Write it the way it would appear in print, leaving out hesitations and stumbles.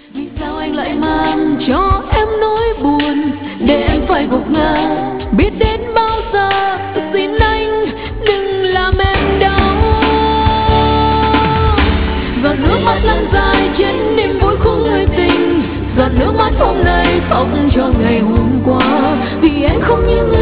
Vì sao anh lại mang cho em nỗi buồn để anh phải gục ngã? Biết đến bao giờ, xin anh đừng làm em đau. Giọt nước mắt lăn dài trên niềm vui của người tình, giọt nước mắt hôm nay khóc cho ngày hôm qua. Vì em không như người